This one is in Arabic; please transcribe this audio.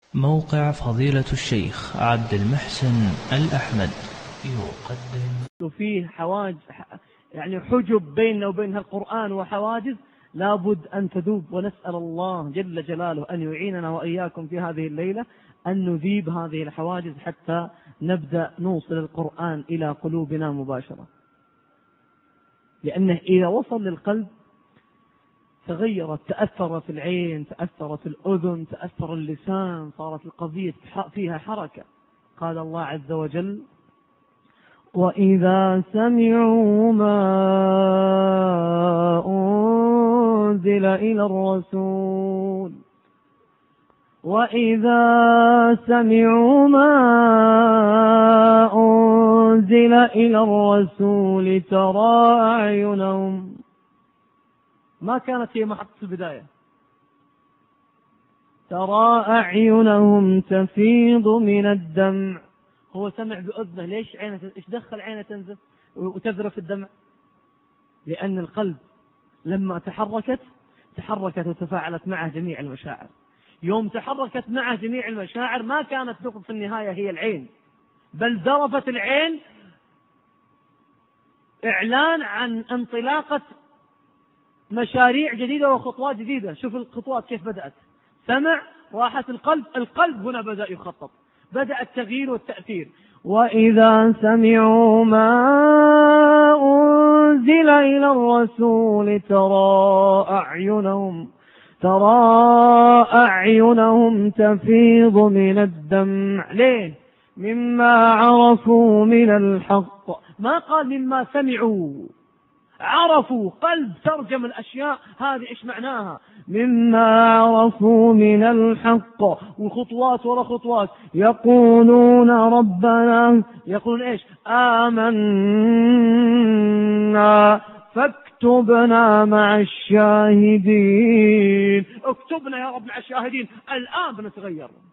موقع فضيلة الشيخ عبد المحسن الأحمد يقدم فيه حواجز، يعني حجب بيننا وبين القرآن وحواجز لابد أن تذوب، ونسأل الله جل جلاله أن يعيننا وإياكم في هذه الليلة أن نذيب هذه الحواجز حتى نبدأ نوصل القرآن إلى قلوبنا مباشرة، لأنه إذا وصل للقلب تغيرت، تأثر في العين، تأثر في الأذن، تأثر اللسان، صارت القضية فيها حركة. قال الله عز وجل: وإذا سمعوا ما أنزل إلى الرسول وإذا سمعوا ما أنزل إلى الرسول ترى أعينهم، ما كانت هي محطة البداية، ترى أعينهم تفيض من الدمع. هو سمع بأذنه، ليش عينه، إيش دخل عينه تنزف وتذرف الدمع؟ لأن القلب لما تحركت وتفاعلت معه جميع المشاعر. يوم تحركت معه جميع المشاعر ما كانت نقطة في النهاية هي العين، بل ذرفت العين إعلان عن انطلاقة مشاريع جديدة وخطوات جديدة. شوف الخطوات كيف بدأت، سمع، راحت القلب هنا بدأ يخطط، بدأ التغيير والتأثير. وإذا سمعوا ما أنزل إلى الرسول ترى أعينهم تفيض من الدمع. ليه؟ مما عرفوا من الحق. ما قال مما سمعوا، عرفوا، قلب ترجم الأشياء هذه إيش معناها، مما عرفوا من الحق، وخطوات وراء خطوات. يقولون ربنا، يقولون إيش؟ آمنا فاكتبنا مع الشاهدين. اكتبنا يا رب مع الشاهدين. الآن بنتغير،